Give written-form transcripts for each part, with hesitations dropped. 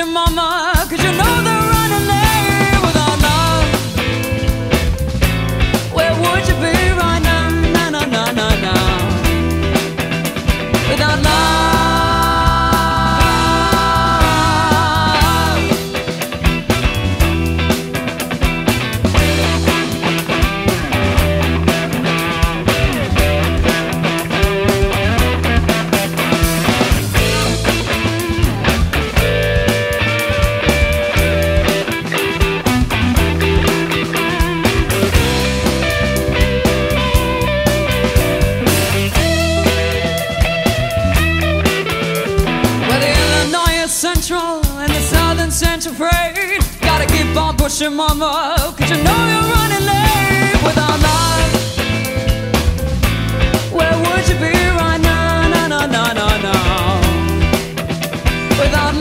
your mama, 'cause you know they're running late. Without love, where would you be right now? Na na na na na. Without love. Central and the Southern Central Freight. Gotta keep on pushing, mama, 'cause you know you're running late. Without love, where would you be right now? No, no, no, no, no. Without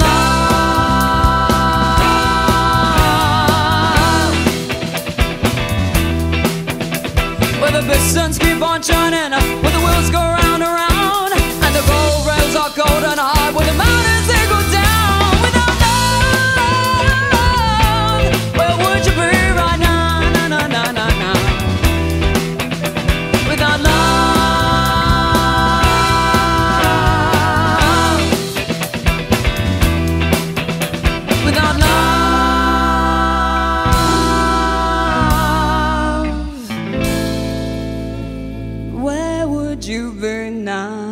love, where the pistons keep on churning, where the wheels go round and round, and the road rails are cold and hard, where the mountains they go down. Where would you be now?